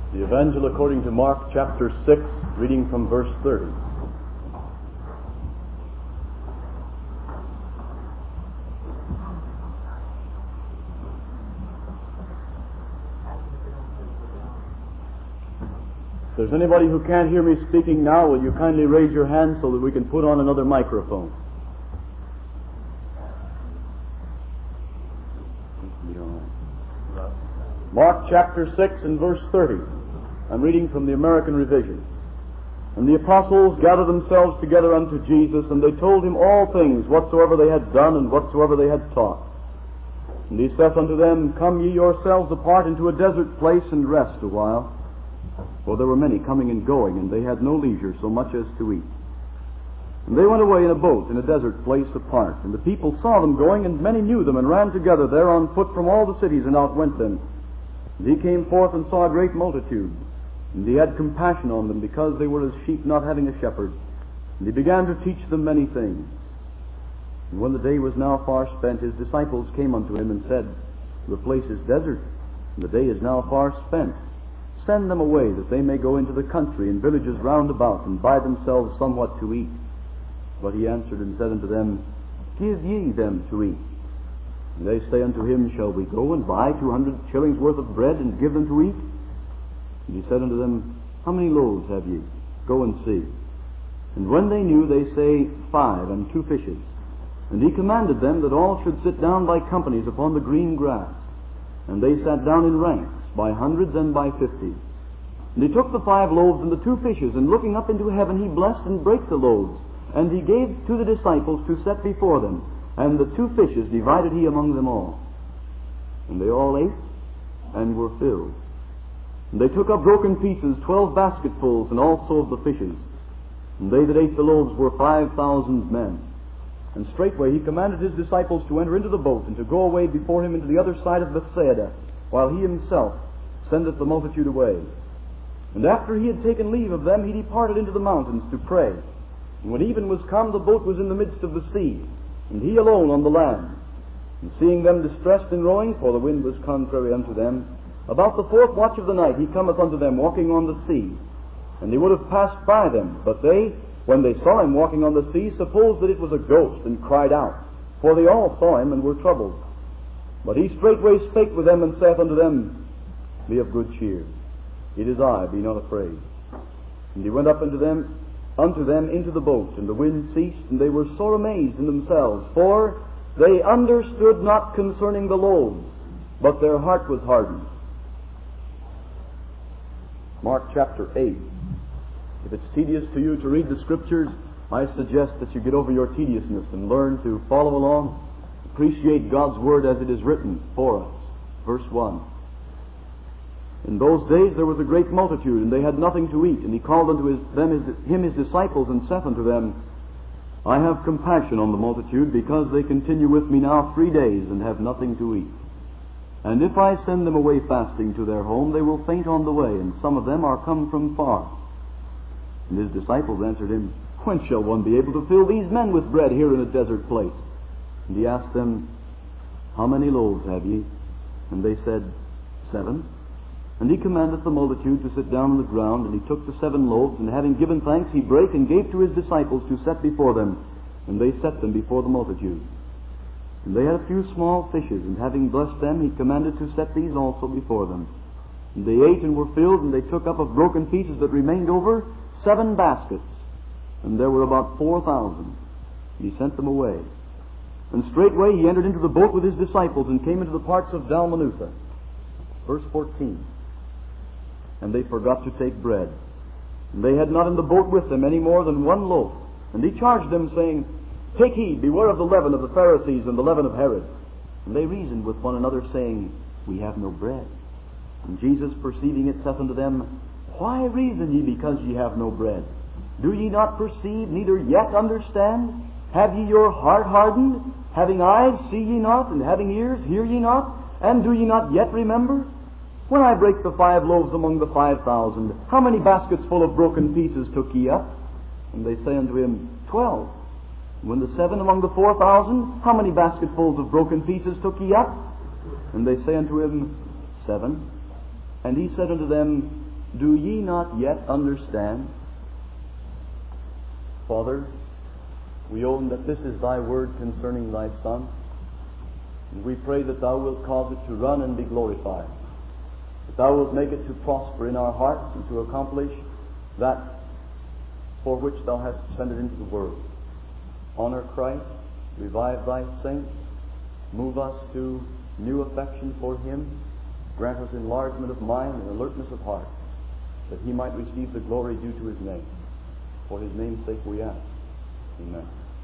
The Evangel according to Mark chapter 6, reading from verse 30. If there's anybody who can't hear me speaking now, will you kindly raise your hand so that we can put on another microphone? Mark chapter 6 and verse 30. I'm reading from the American Revision. And the apostles gathered themselves together unto Jesus, and they told him all things whatsoever they had done and whatsoever they had taught. And he saith unto them, Come ye yourselves apart into a desert place, and rest a while. For there were many coming and going, and they had no leisure so much as to eat. And they went away in a boat in a desert place apart. And the people saw them going, and many knew them, and ran together there on foot from all the cities, and outwent them. And he came forth and saw a great multitude. And he had compassion on them, because they were as sheep not having a shepherd. And he began to teach them many things. And when the day was now far spent, his disciples came unto him and said, The place is desert, and the day is now far spent. Send them away, that they may go into the country and villages round about, and buy themselves somewhat to eat. But he answered and said unto them, Give ye them to eat. And they say unto him, Shall we go and buy 200 shillings worth of bread, and give them to eat? And he said unto them, How many loaves have ye? Go and see. And when they knew, they say, 5 and 2 fishes. And he commanded them that all should sit down by companies upon the green grass. And they sat down in ranks, by hundreds and by 50s. And he took the 5 loaves and the 2 fishes, and looking up into heaven, he blessed and brake the loaves. And he gave to the disciples to set before them. And the 2 fishes divided he among them all. And they all ate, and were filled. And they took up broken pieces, 12 basketfuls, and also of the fishes. And they that ate the loaves were 5,000 men. And straightway he commanded his disciples to enter into the boat, and to go away before him into the other side of Bethsaida, while he himself sendeth the multitude away. And after he had taken leave of them, he departed into the mountains to pray. And when even was come, the boat was in the midst of the sea, and he alone on the land. And seeing them distressed in rowing, for the wind was contrary unto them, about the 4th watch of the night he cometh unto them walking on the sea. And he would have passed by them, but they, when they saw him walking on the sea, supposed that it was a ghost, and cried out. For they all saw him, and were troubled. But he straightway spake with them, and saith unto them, Be of good cheer. It is I, be not afraid. And he went up unto them into the boat, and the wind ceased, and they were sore amazed in themselves, for they understood not concerning the loaves, but their heart was hardened. Mark chapter 8. If it's tedious to you to read the Scriptures, I suggest that you get over your tediousness and learn to follow along, appreciate God's Word as it is written for us. Verse 1. In those days there was a great multitude, and they had nothing to eat. And he called unto his disciples, and saith unto them, I have compassion on the multitude, because they continue with me now 3 days, and have nothing to eat. And if I send them away fasting to their home, they will faint on the way, and some of them are come from far. And his disciples answered him, When shall one be able to fill these men with bread here in a desert place? And he asked them, How many loaves have ye? And they said, 7. And he commanded the multitude to sit down on the ground, and he took the 7 loaves, and having given thanks, he brake and gave to his disciples to set before them. And they set them before the multitude. And they had a few small fishes, and having blessed them, he commanded to set these also before them. And they ate and were filled, and they took up of broken pieces that remained over 7 baskets. And there were about 4,000. He sent them away. And straightway he entered into the boat with his disciples, and came into the parts of Dalmanutha. Verse 14. And they forgot to take bread. And they had not in the boat with them any more than 1 loaf. And he charged them, saying, Take heed, beware of the leaven of the Pharisees, and the leaven of Herod. And they reasoned with one another, saying, We have no bread. And Jesus, perceiving it, saith unto them, Why reason ye because ye have no bread? Do ye not perceive, neither yet understand? Have ye your heart hardened? Having eyes, see ye not? And having ears, hear ye not? And do ye not yet remember? When I brake the 5 loaves among the 5,000, how many baskets full of broken pieces took ye up? And they say unto him, 12. And when the 7 among the 4,000, how many basketfuls of broken pieces took ye up? And they say unto him, 7. And he said unto them, Do ye not yet understand? Father, we own that this is Thy word concerning Thy Son, and we pray that Thou wilt cause it to run and be glorified, that Thou wilt make it to prosper in our hearts and to accomplish that for which Thou hast sent it into the world. Honor Christ, revive Thy saints, move us to new affection for Him, grant us enlargement of mind and alertness of heart, that He might receive the glory due to His name. For His name's sake we ask. Amen.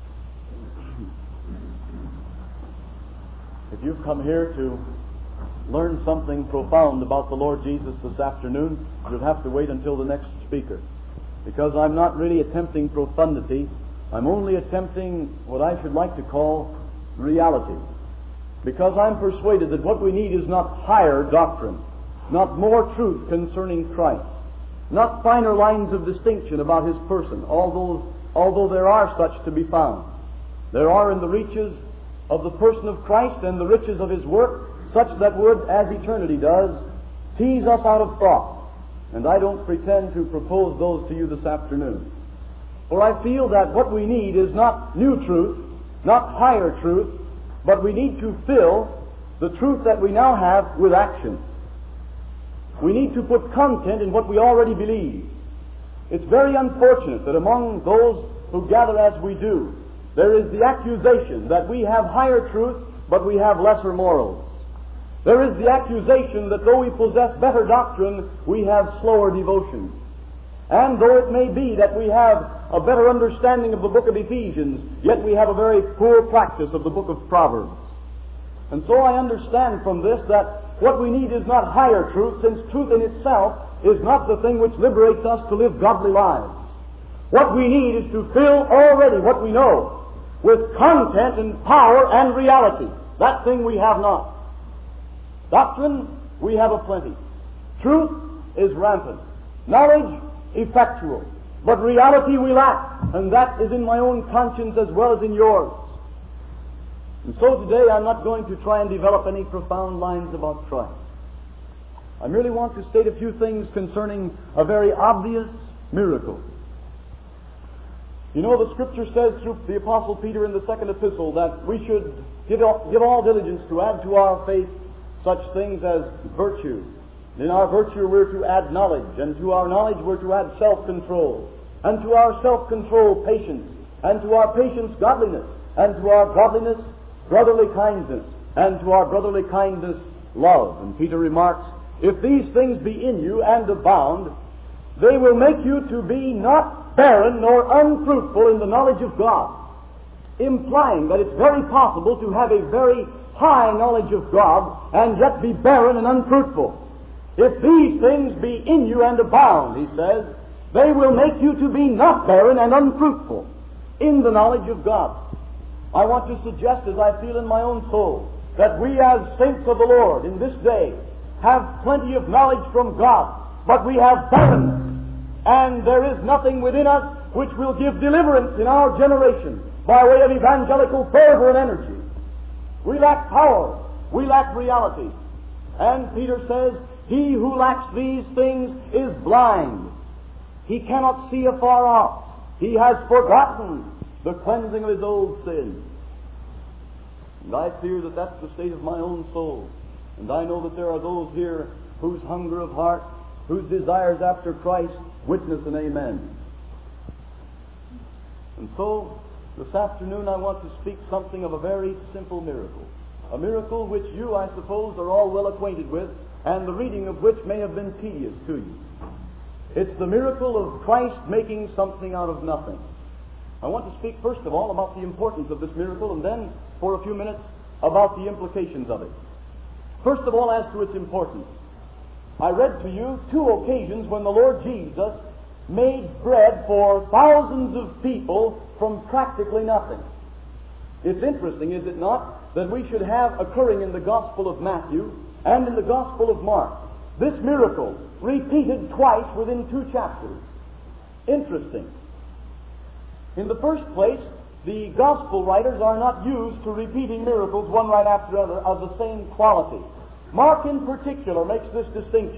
If you've come here to learn something profound about the Lord Jesus this afternoon, you'll have to wait until the next speaker. Because I'm not really attempting profundity, I'm only attempting what I should like to call reality. Because I'm persuaded that what we need is not higher doctrine, not more truth concerning Christ, not finer lines of distinction about His person, although there are such to be found. There are in the reaches of the person of Christ and the riches of His work such that would, as eternity does, tease us out of thought. And I don't pretend to propose those to you this afternoon. For I feel that what we need is not new truth, not higher truth, but we need to fill the truth that we now have with action. We need to put content in what we already believe. It's very unfortunate that among those who gather as we do, there is the accusation that we have higher truth, but we have lesser morals. There is the accusation that though we possess better doctrine, we have slower devotion. And though it may be that we have a better understanding of the book of Ephesians, yet we have a very poor practice of the book of Proverbs. And so I understand from this that what we need is not higher truth, since truth in itself is not the thing which liberates us to live godly lives. What we need is to fill already what we know with content and power and reality. That thing we have not. Doctrine, we have aplenty. Truth is rampant. Knowledge, effectual. But reality we lack, and that is in my own conscience as well as in yours. And so today I'm not going to try and develop any profound lines about Christ. I merely want to state a few things concerning a very obvious miracle. You know, the Scripture says through the Apostle Peter in the second epistle that we should give all diligence to add to our faith such things as virtue. In our virtue we're to add knowledge, and to our knowledge we're to add self-control, and to our self-control patience, and to our patience godliness, and to our godliness brotherly kindness, and to our brotherly kindness love. And Peter remarks, if these things be in you and abound, they will make you to be not barren nor unfruitful in the knowledge of God, implying that it's very possible to have a very high knowledge of God and yet be barren and unfruitful. If these things be in you and abound, he says, they will make you to be not barren and unfruitful in the knowledge of God. I want to suggest, as I feel in my own soul, that we as saints of the Lord in this day have plenty of knowledge from God, but we have barrenness, and there is nothing within us which will give deliverance in our generation by way of evangelical fervor and energy. We lack power. We lack reality. And Peter says, he who lacks these things is blind. He cannot see afar off. He has forgotten the cleansing of his old sin. And I fear that that's the state of my own soul. And I know that there are those here whose hunger of heart, whose desires after Christ, witness an amen. And so, this afternoon I want to speak something of a very simple miracle. A miracle which you, I suppose, are all well acquainted with, and the reading of which may have been tedious to you. It's the miracle of Christ making something out of nothing. I want to speak first of all about the importance of this miracle, and then, for a few minutes, about the implications of it. First of all, as to its importance. I read to you 2 occasions when the Lord Jesus made bread for thousands of people from practically nothing. It's interesting, is it not, that we should have occurring in the Gospel of Matthew and in the Gospel of Mark this miracle repeated twice within 2 chapters. Interesting. In the first place, the Gospel writers are not used to repeating miracles one right after another of the same quality. Mark in particular makes this distinction.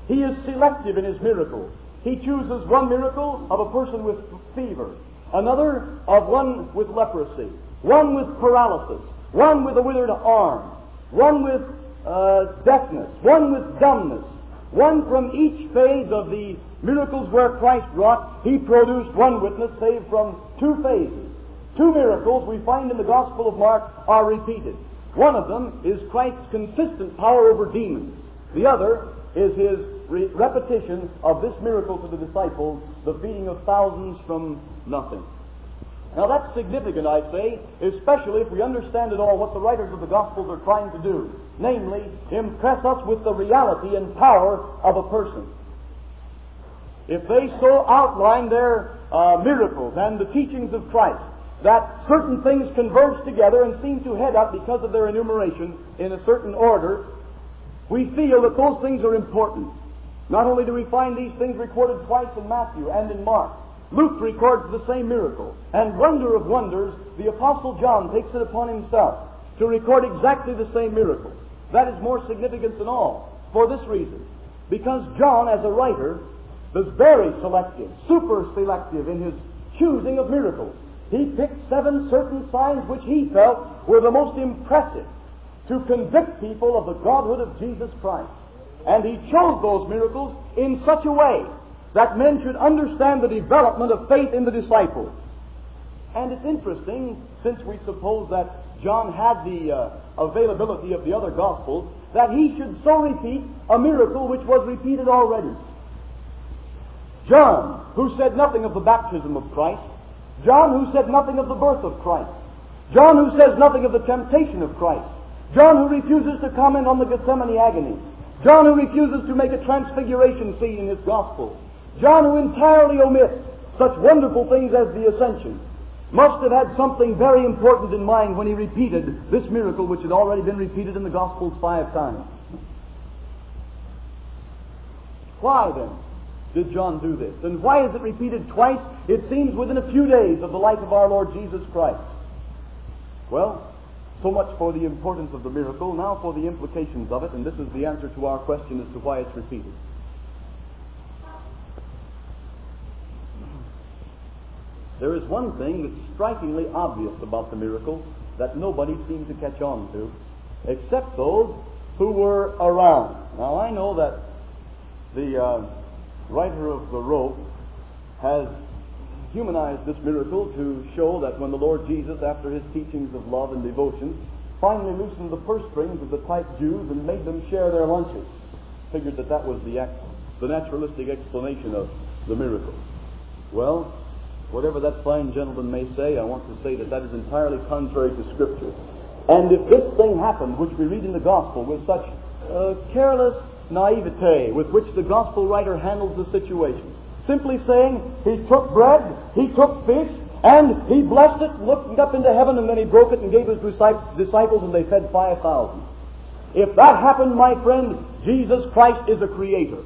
He is selective in His miracles. He chooses one miracle of a person with fever, another of one with leprosy, one with paralysis, one with a withered arm, one with deafness, one with dumbness, one from each phase of the miracles where Christ wrought. He produced one witness saved from two phases. Two miracles we find in the Gospel of Mark are repeated. One of them is Christ's consistent power over demons. The other is His repetition of this miracle to the disciples, the feeding of thousands from nothing. Now that's significant, I say, especially if we understand at all what the writers of the Gospels are trying to do, namely, impress us with the reality and power of a person. If they so outline their miracles and the teachings of Christ that certain things converge together and seem to head up because of their enumeration in a certain order, we feel that those things are important. Not only do we find these things recorded twice in Matthew and in Mark, Luke records the same miracle. And wonder of wonders, the Apostle John takes it upon himself to record exactly the same miracle. That is more significant than all, for this reason. Because John, as a writer, was very selective, super selective in his choosing of miracles. He picked 7 certain signs which he felt were the most impressive to convict people of the Godhood of Jesus Christ. And he chose those miracles in such a way that men should understand the development of faith in the disciples. And it's interesting, since we suppose that John had the availability of the other Gospels, that he should so repeat a miracle which was repeated already. John, who said nothing of the baptism of Christ, John, who said nothing of the birth of Christ, John, who says nothing of the temptation of Christ, John, who refuses to comment on the Gethsemane agony, John, who refuses to make a transfiguration scene in his Gospel, John, who entirely omits such wonderful things as the ascension, must have had something very important in mind when he repeated this miracle which had already been repeated in the Gospels 5 times. Why then did John do this? And why is it repeated twice, it seems, within a few days of the life of our Lord Jesus Christ? Well, so much for the importance of the miracle. Now for the implications of it, and this is the answer to our question as to why it's repeated. There is one thing that's strikingly obvious about the miracle that nobody seemed to catch on to, except those who were around. Now I know that the writer of the rope has humanized this miracle to show that when the Lord Jesus, after His teachings of love and devotion, finally loosened the purse strings of the tight Jews and made them share their lunches, figured that that was the naturalistic explanation of the miracle. Well, whatever that fine gentleman may say, I want to say that that is entirely contrary to Scripture. And if this thing happened, which we read in the Gospel, with such careless naivete with which the Gospel writer handles the situation, simply saying, He took bread, He took fish, and He blessed it, looked up into heaven, and then He broke it and gave His disciples, and they fed 5,000. If that happened, my friend, Jesus Christ is a creator.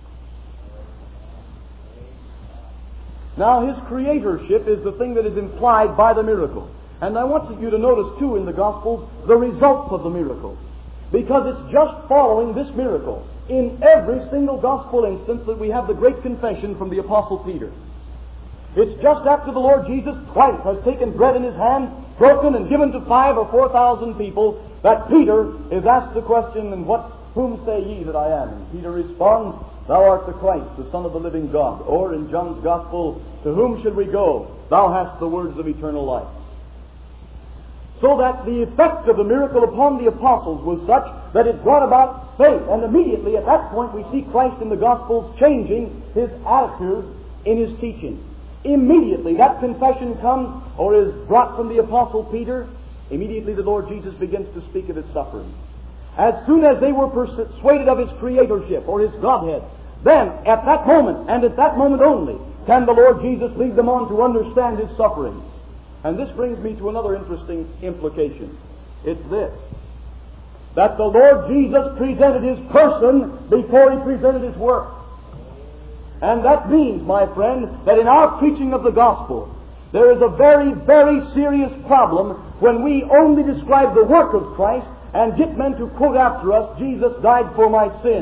Now, His creatorship is the thing that is implied by the miracle. And I want you to notice, too, in the Gospels, the results of the miracle. Because it's just following this miracle in every single Gospel instance that we have the great confession from the Apostle Peter. It's just after the Lord Jesus twice has taken bread in His hand, broken and given to 5,000 or 4,000 people, that Peter is asked the question, and whom say ye that I am? And Peter responds, Thou art the Christ, the Son of the living God. Or in John's Gospel, To whom should we go? Thou hast the words of eternal life. So that the effect of the miracle upon the apostles was such that it brought about faith. And immediately at that point we see Christ in the Gospels changing His attitude in His teaching. Immediately that confession comes or is brought from the Apostle Peter, immediately the Lord Jesus begins to speak of His suffering. As soon as they were persuaded of His creatorship or His Godhead, then at that moment, and at that moment only, can the Lord Jesus lead them on to understand His sufferings. And this brings me to another interesting implication. It's this: that the Lord Jesus presented His person before He presented His work. And that means, my friend, that in our preaching of the gospel, there is a very, very serious problem when we only describe the work of Christ and get men to quote after us, Jesus died for my sins.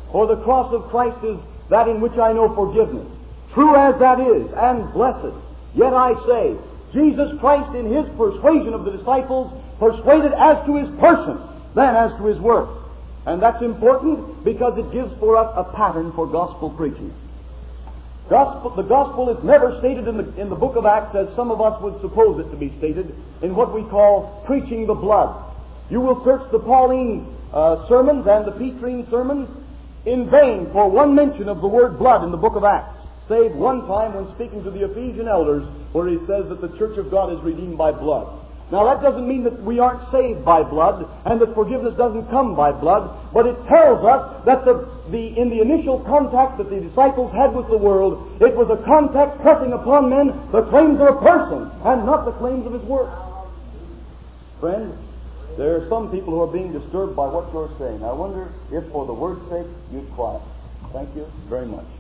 For the cross of Christ is that in which I know forgiveness. True as that is, and blessed, yet I say, Jesus Christ in His persuasion of the disciples persuaded as to His person than as to His work. And that's important because it gives for us a pattern for gospel preaching. The gospel is never stated in the book of Acts as some of us would suppose it to be stated, in what we call preaching the blood. You will search the Pauline sermons and the Petrine sermons in vain for one mention of the word blood in the book of Acts, save one time when speaking to the Ephesian elders, where he says that the church of God is redeemed by blood. Now that doesn't mean that we aren't saved by blood and that forgiveness doesn't come by blood, but it tells us that in the initial contact that the disciples had with the world, it was a contact pressing upon men the claims of a person and not the claims of his work. Friends, there are some people who are being disturbed by what you're saying. I wonder if for the word's sake you'd quiet. Thank you very much.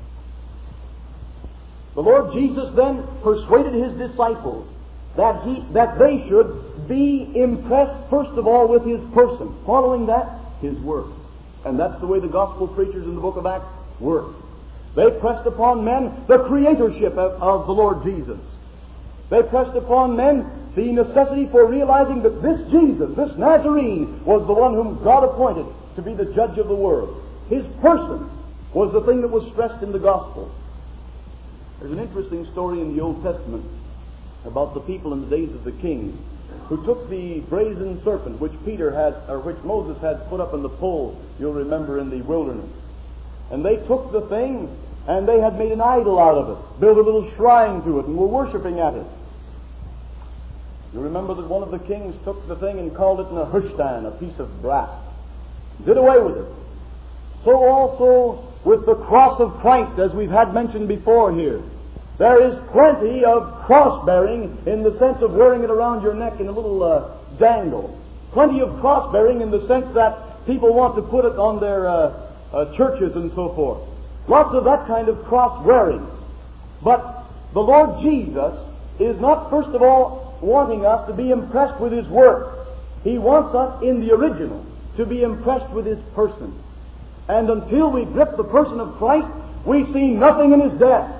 The Lord Jesus then persuaded His disciples that they should be impressed first of all with His person. Following that, His work. And that's the way the gospel preachers in the book of Acts work. They pressed upon men the creatorship of the Lord Jesus. They pressed upon men the necessity for realizing that this Jesus, this Nazarene, was the one whom God appointed to be the judge of the world. His person was the thing that was stressed in the gospel. There's an interesting story in the Old Testament about the people in the days of the kings who took the brazen serpent which Moses had put up on the pole, you'll remember, in the wilderness. And they took the thing and they had made an idol out of it, built a little shrine to it, and were worshipping at it. You remember that one of the kings took the thing and called it Nehushtan, a piece of brass. Did away with it. So also with the cross of Christ, as we've had mentioned before here. There is plenty of cross-bearing in the sense of wearing it around your neck in a little dangle. Plenty of cross-bearing in the sense that people want to put it on their churches and so forth. Lots of that kind of cross-wearing. But the Lord Jesus is not, first of all, wanting us to be impressed with His work. He wants us, in the original, to be impressed with His person. And until we grip the person of Christ, we see nothing in His death.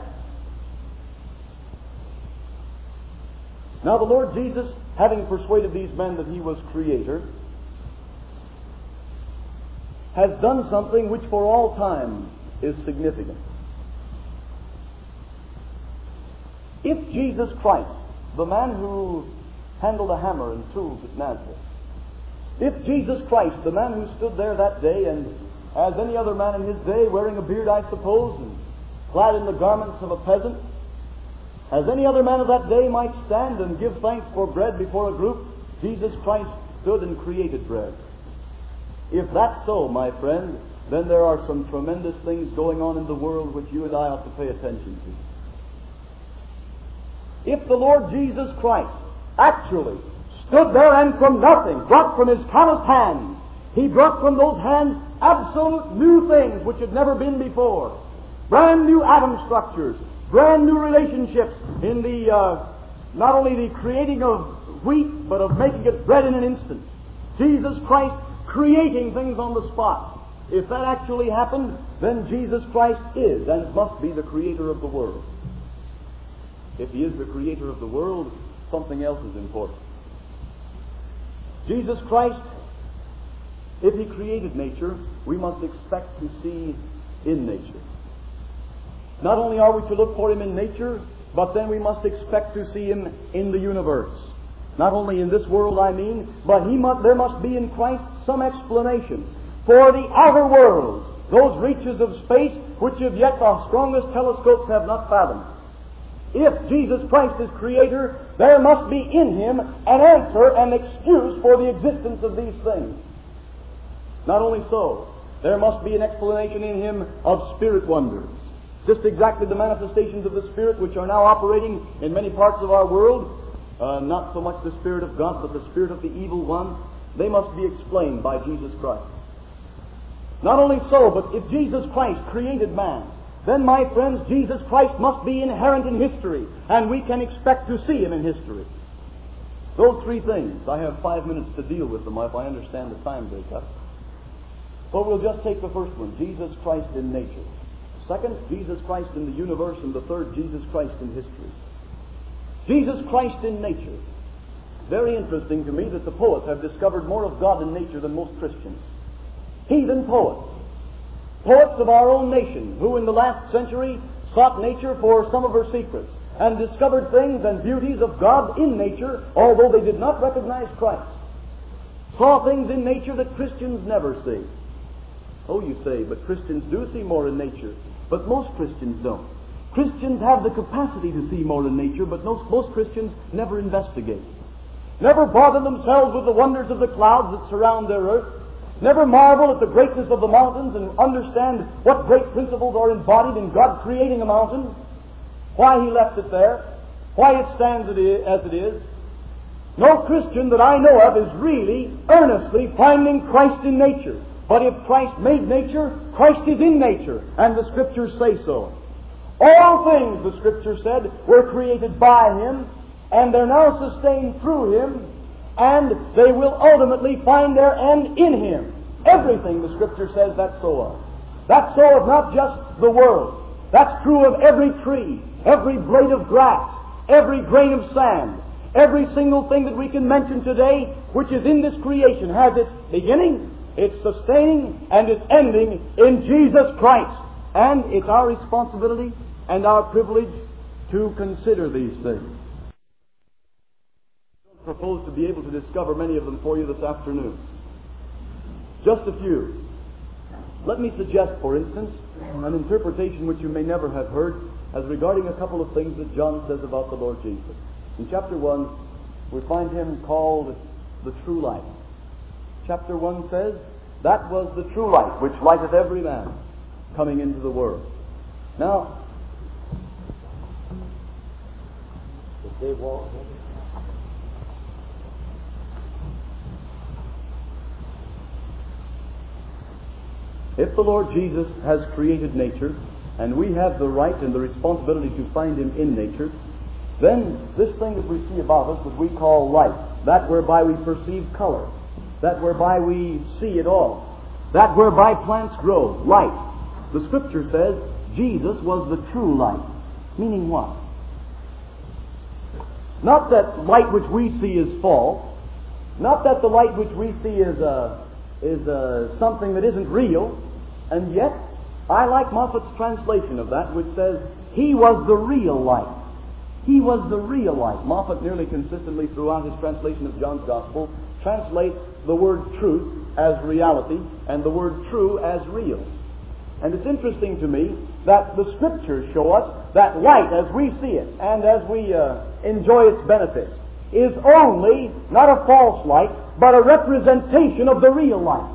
Now the Lord Jesus, having persuaded these men that He was Creator, has done something which for all time is significant. If Jesus Christ, the man who handled a hammer and tools at Nazareth, if Jesus Christ, the man who stood there that day, and as any other man in his day, wearing a beard, I suppose, and clad in the garments of a peasant, as any other man of that day might stand and give thanks for bread before a group, Jesus Christ stood and created bread. If that's so, my friend, then there are some tremendous things going on in the world which you and I ought to pay attention to. If the Lord Jesus Christ actually stood there and from nothing brought from His calloused hands, He brought from those hands absolute new things which had never been before. Brand new atom structures, brand new relationships in the not only the creating of wheat, but of making it bread in an instant. Jesus Christ creating things on the spot. If that actually happened, then Jesus Christ is and must be the creator of the world. If He is the creator of the world, something else is important. Jesus Christ, if He created nature, we must expect to see in nature. Not only are we to look for Him in nature, but then we must expect to see Him in the universe. Not only in this world, I mean, but there must be in Christ some explanation for the outer world, those reaches of space which as yet the strongest telescopes have not fathomed. If Jesus Christ is Creator, there must be in Him an answer, an excuse for the existence of these things. Not only so, there must be an explanation in Him of spirit wonders. Just exactly the manifestations of the Spirit which are now operating in many parts of our world, not so much the Spirit of God, but the Spirit of the evil one, they must be explained by Jesus Christ. Not only so, but if Jesus Christ created man, then, my friends, Jesus Christ must be inherent in history, and we can expect to see Him in history. Those three things, I have 5 minutes to deal with them if I understand the time break up. So we'll just take the first one, Jesus Christ in nature. Second, Jesus Christ in the universe. And the third, Jesus Christ in history. Jesus Christ in nature. Very interesting to me that the poets have discovered more of God in nature than most Christians. Heathen poets. Poets of our own nation, who in the last century sought nature for some of her secrets, and discovered things and beauties of God in nature, although they did not recognize Christ. Saw things in nature that Christians never see. Oh, you say, but Christians do see more in nature. But most Christians don't. Christians have the capacity to see more in nature, but most Christians never investigate. Never bother themselves with the wonders of the clouds that surround their earth. Never marvel at the greatness of the mountains and understand what great principles are embodied in God creating a mountain, why He left it there, why it stands as it is. No Christian that I know of is really earnestly finding Christ in nature. But if Christ made nature, Christ is in nature, and the Scriptures say so. All things, the Scripture said, were created by Him, and they're now sustained through Him, and they will ultimately find their end in Him. Everything, the Scripture says, that's so of. That's so of not just the world. That's true of every tree, every blade of grass, every grain of sand. Every single thing that we can mention today, which is in this creation, has its beginning, its sustaining, and its ending in Jesus Christ. And it's our responsibility and our privilege to consider these things. I propose to be able to discover many of them for you this afternoon. Just a few. Let me suggest, for instance, an interpretation which you may never have heard as regarding a couple of things that John says about the Lord Jesus. In chapter 1, we find Him called the true light. Chapter 1 says, that was the true light which lighteth every man coming into the world. Now, if the Lord Jesus has created nature, and we have the right and the responsibility to find Him in nature, then this thing that we see about us that we call light, that whereby we perceive color, that whereby we see it all, that whereby plants grow, light. The Scripture says Jesus was the true light. Meaning what? Not that light which we see is false, not that the light which we see is something that isn't real, and yet I like Moffat's translation of that, which says He was the real light. He was the real light. Moffat nearly consistently throughout his translation of John's Gospel translates the word truth as reality and the word true as real. And it's interesting to me that the Scriptures show us that light as we see it and as we enjoy its benefits is only not a false light, but a representation of the real light.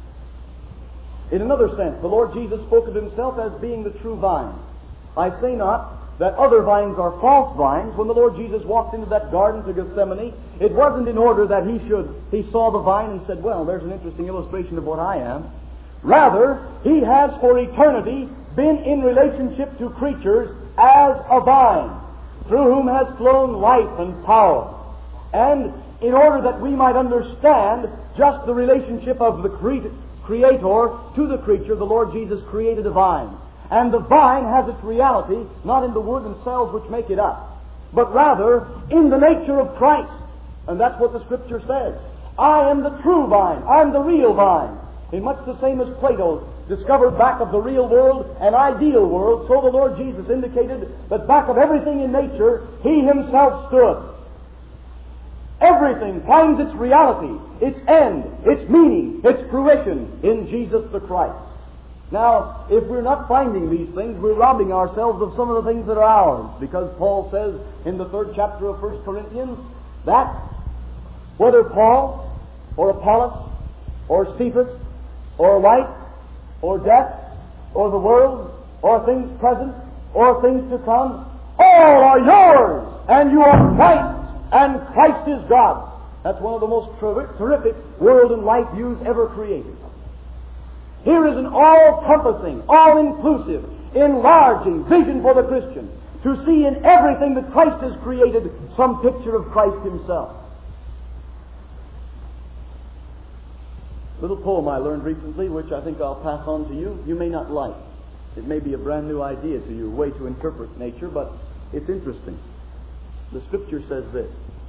In another sense, the Lord Jesus spoke of Himself as being the true vine. I say not that other vines are false vines. When the Lord Jesus walked into that garden to Gethsemane, it wasn't in order that He saw the vine and said, well, there's an interesting illustration of what I am. Rather, He has for eternity been in relationship to creatures as a vine, through whom has flown life and power. And in order that we might understand just the relationship of the Creator to the creature, the Lord Jesus created a vine. And the vine has its reality not in the wood and cells which make it up, but rather in the nature of Christ. And that's what the Scripture says. I am the true vine. I'm the real vine. In much the same as Plato discovered back of the real world an ideal world, so the Lord Jesus indicated that back of everything in nature, He Himself stood. Everything finds its reality, its end, its meaning, its fruition in Jesus the Christ. Now, if we're not finding these things, we're robbing ourselves of some of the things that are ours, because Paul says in the 3rd chapter of 1 Corinthians that whether Paul or Apollos or Cephas or light or death or the world or things present or things to come, all are yours, and you are Christ's, and Christ is God. That's one of the most terrific world and life views ever created. Here is an all-compassing, all-inclusive, enlarging vision for the Christian to see in everything that Christ has created some picture of Christ Himself. little poem I learned recently, which I think I'll pass on to you. You may not like. It may be a brand new idea to you, a way to interpret nature, but it's interesting. The Scripture says this,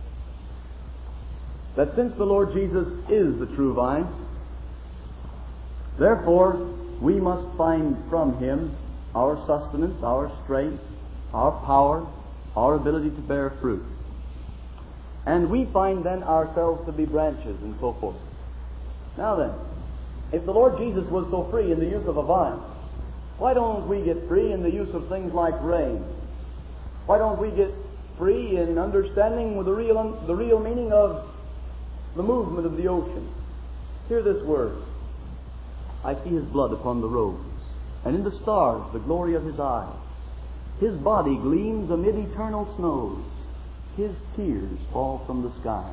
that since the Lord Jesus is the true vine, therefore we must find from Him our sustenance, our strength, our power, our ability to bear fruit. And we find then ourselves to be branches and so forth. Now then, if the Lord Jesus was so free in the use of a vine, why don't we get free in the use of things like rain? Why don't we get free in understanding the real meaning of the movement of the ocean? Hear this word. I see His blood upon the rose, and in the stars the glory of His eyes. His body gleams amid eternal snows. His tears fall from the sky.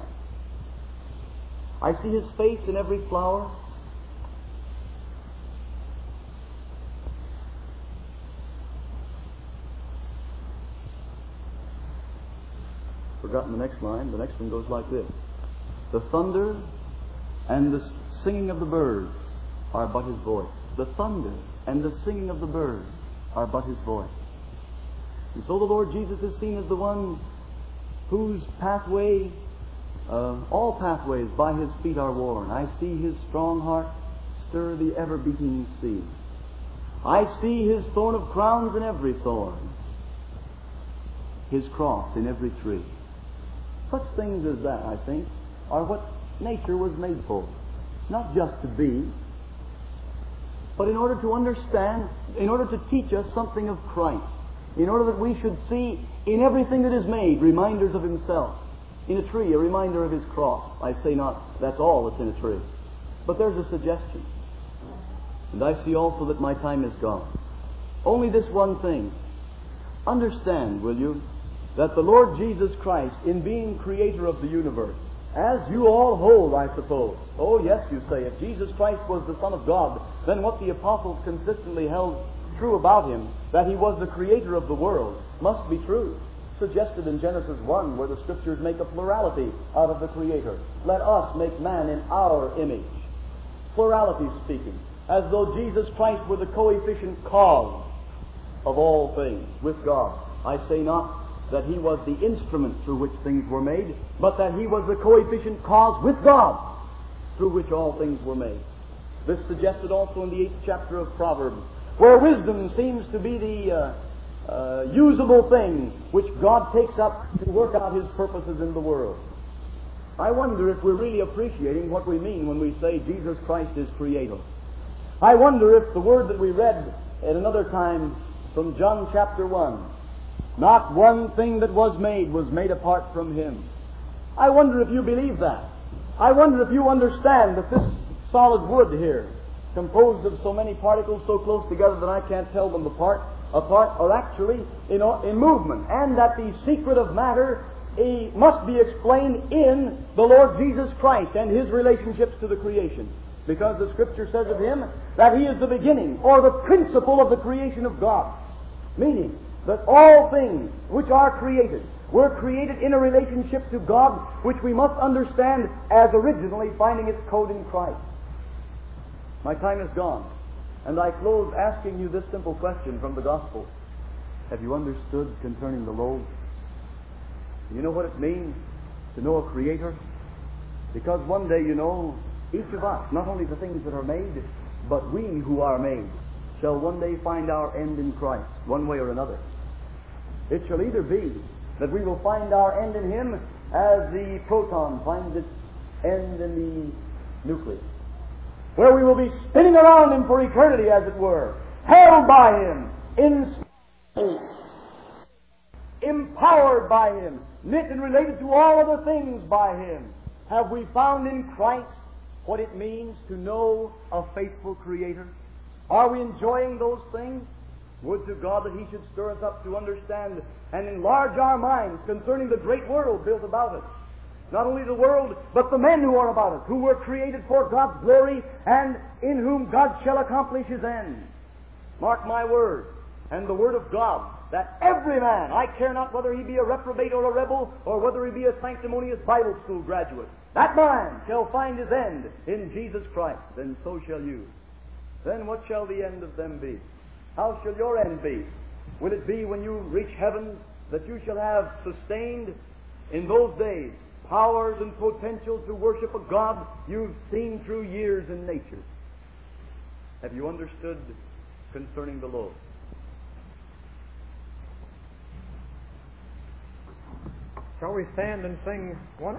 I see His face in every flower. Forgotten the next line. The next one goes like this. The thunder and the singing of the birds are but His voice. The thunder and the singing of the birds are but His voice. And so the Lord Jesus is seen as the one whose pathway, all pathways by His feet are worn. I see His strong heart stir the ever-beating sea. I see His thorn of crowns in every thorn, His cross in every tree. Such things as that, I think, are what nature was made for. Not just to be, but in order to understand, in order to teach us something of Christ, in order that we should see in everything that is made reminders of Himself. In a tree, a reminder of His cross. I say not that's all that's in a tree, but there's a suggestion. And I see also that my time is gone. Only this one thing. Understand, will you, that the Lord Jesus Christ, in being creator of the universe, as you all hold, I suppose. Oh yes, you say, if Jesus Christ was the Son of God, then what the apostles consistently held true about Him, that He was the creator of the world, must be true. Suggested in Genesis 1, where the Scriptures make a plurality out of the Creator. Let us make man in our image. Plurality speaking, as though Jesus Christ were the coefficient cause of all things with God. I say not that He was the instrument through which things were made, but that He was the coefficient cause with God through which all things were made. This suggested also in the 8th chapter of Proverbs, where wisdom seems to be the usable thing which God takes up to work out His purposes in the world. I wonder if we're really appreciating what we mean when we say Jesus Christ is Creator. I wonder if the word that we read at another time from John chapter 1, not one thing that was made apart from Him. I wonder if you believe that. I wonder if you understand that this solid wood here, composed of so many particles so close together that I can't tell them apart, are actually in movement, and that the secret of matter must be explained in the Lord Jesus Christ and His relationships to the creation. Because the Scripture says of Him that He is the beginning, or the principle of the creation of God. Meaning that all things which are created were created in a relationship to God, which we must understand as originally finding its code in Christ. My time is gone, and I close asking you this simple question from the Gospel. Have you understood concerning the loaves? Do you know what it means to know a Creator? Because one day, you know, each of us, not only the things that are made, but we who are made, shall one day find our end in Christ, one way or another. It shall either be that we will find our end in Him as the proton finds its end in the nucleus, where we will be spinning around Him for eternity, as it were, held by Him, in space, empowered by Him, knit and related to all other things by Him. Have we found in Christ what it means to know a faithful Creator? Are we enjoying those things? Would to God that He should stir us up to understand and enlarge our minds concerning the great world built about us. Not only the world, but the men who are about us, who were created for God's glory, and in whom God shall accomplish His end. Mark my word, and the word of God, that every man, I care not whether he be a reprobate or a rebel, or whether he be a sanctimonious Bible school graduate, That man shall find his end in Jesus Christ, and so shall you. Then what shall the end of them be? How shall your end be? Will it be when you reach heaven that you shall have sustained in those days powers and potential to worship a God you've seen through years in nature? Have you understood concerning the Lord? Shall we stand and sing one?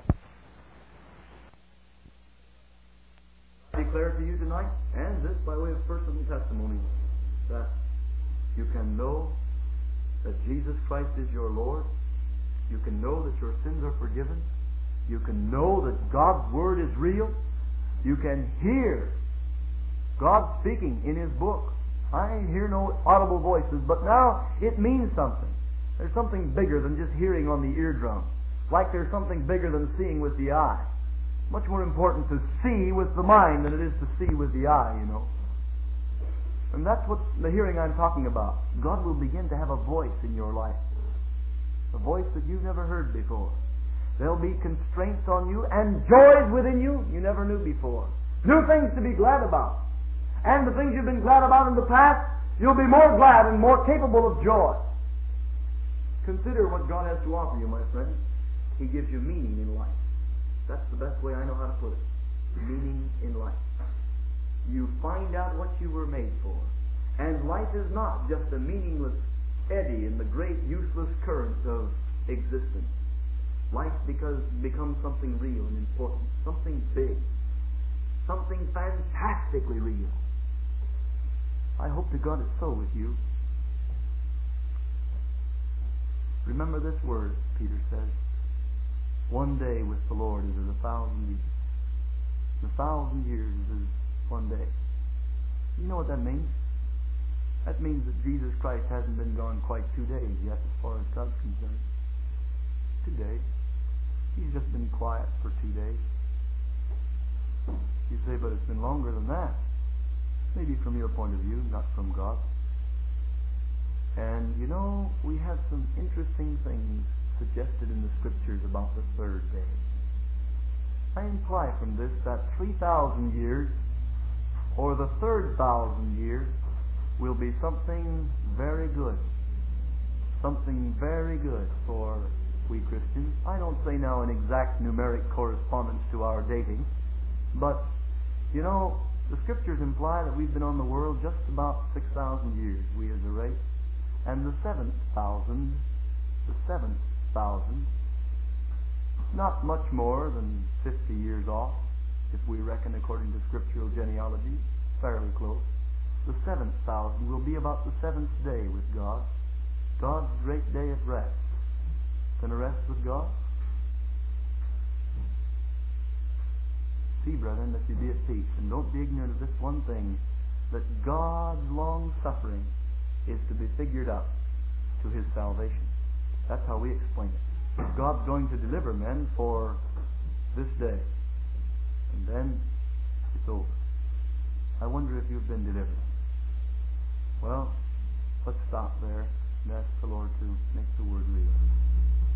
I declare to you tonight, and this by way of personal testimony, that you can know that Jesus Christ is your Lord. You can know that your sins are forgiven. You can know that God's Word is real. You can hear God speaking in His book. I hear no audible voices, but now it means something. There's something bigger than just hearing on the eardrum. Like there's something bigger than seeing with the eye. Much more important to see with the mind than it is to see with the eye, you know. And that's what the hearing I'm talking about. God will begin to have a voice in your life. A voice that you've never heard before. There'll be constraints on you and joys within you you never knew before. New things to be glad about. And the things you've been glad about in the past, you'll be more glad and more capable of joy. Consider what God has to offer you, my friend. He gives you meaning in life. That's the best way I know how to put it. Meaning in life. You find out what you were made for. And life is not just a meaningless eddy in the great useless current of existence. Life becomes something real and important. Something big. Something fantastically real. I hope to God it's so with you. Remember this word, Peter says. One day with the Lord is as 1,000 years. 1,000 years is as one day. You know what that means? That means that Jesus Christ hasn't been gone quite 2 days yet as far as God's concerned. 2 days. He's just been quiet for 2 days. You say, but it's been longer than that. Maybe from your point of view, not from God. And you know, we have some interesting things suggested in the Scriptures about the third day. I imply from this that 3,000 years, or the third 1,000 years, will be something very good. Something very good for we Christians. I don't say now an exact numeric correspondence to our dating, but, you know, the Scriptures imply that we've been on the world just about 6,000 years, we as a race. And the seventh thousand, not much more than 50 years off, if we reckon according to scriptural genealogy, fairly close. The 7,000 will be about the seventh day with God, God's great day of rest. Gonna rest with God? See, brethren, that you be at peace, and don't be ignorant of this one thing, that God's long suffering is to be figured out to His salvation. That's how we explain it. God's going to deliver men for this day, and then it's over. I wonder if you've been delivered. Well, let's stop there and ask the Lord to make the Word real.